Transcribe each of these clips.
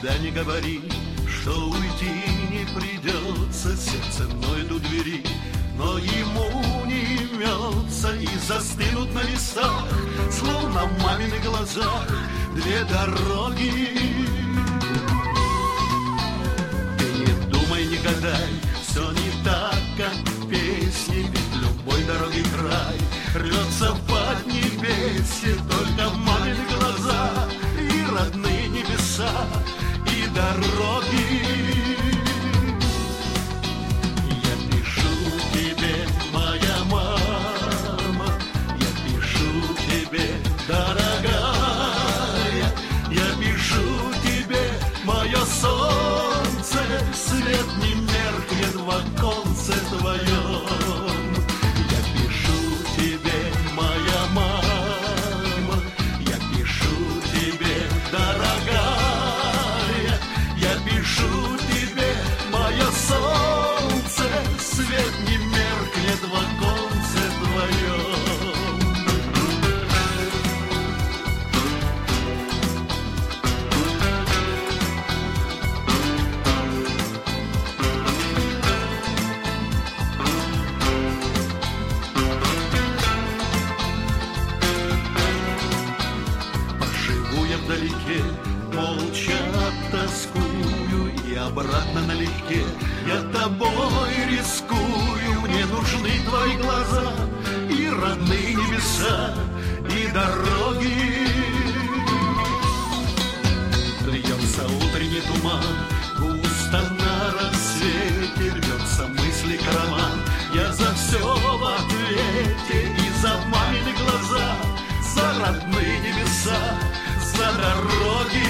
никогда не говори, что уйти не придется, сердце ноет у двери, но ему не имется, и застынут на местах, словно в маминых глазах, две дороги. Ты не думай, не гадай, все не так, как в песне, ведь в любой дороге край рвется в поднебесье, только в маминых глазах и родные небеса, и дороги. Я пишу тебе, моя мама, я пишу тебе, дорогая, я пишу тебе, мое солнце, свет не меркнет в оконце твоем. Я пишу тебе, моя мама, я пишу тебе, дорогая, я пишу тебе, мое солнце, свет не меркнет в оконце твоем. Поживу я вдалеке, молча тоскую, и обратно налегке я тобой рискую. Мне нужны твои глаза и родные небеса, и дороги. Льется утренний туман, густо на рассвете, рвется мысли караван. Я за все в ответе, и за мамины глаза, за родные небеса, за дороги.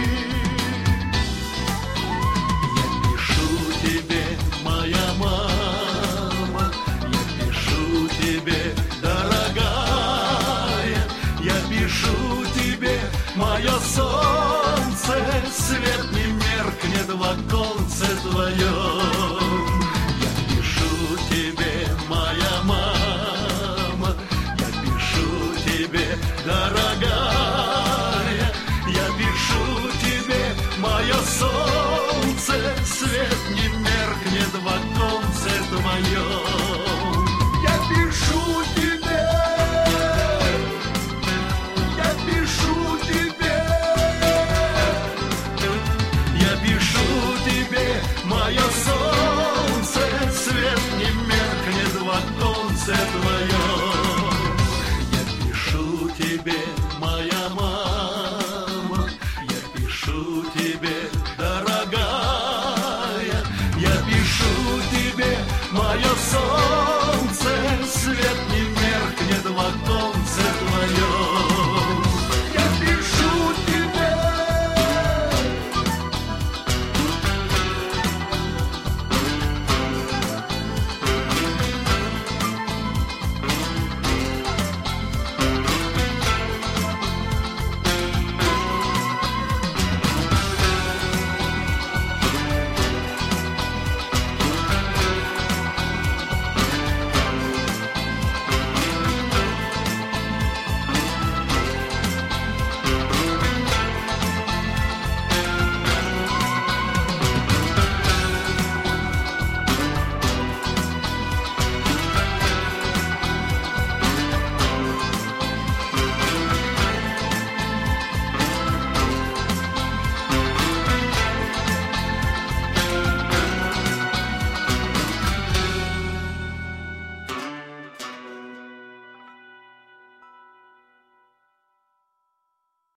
Я пишу тебе, моя мама, я пишу тебе, дорогая, я пишу тебе, мое солнце, свет не меркнет в оконце твоем. Я пишу тебе, моя мама, я пишу тебе, дорогая, я пишу тебе, мое солнце, свет не меркнет в оконце твоем. Я пишу тебе, я пишу тебе, я пишу тебе, мое солнце, свет не меркнет в оконце твоем. Я пишу тебе, моя мама, я пишу тебе, дорогая, я пишу тебе, мое солнце,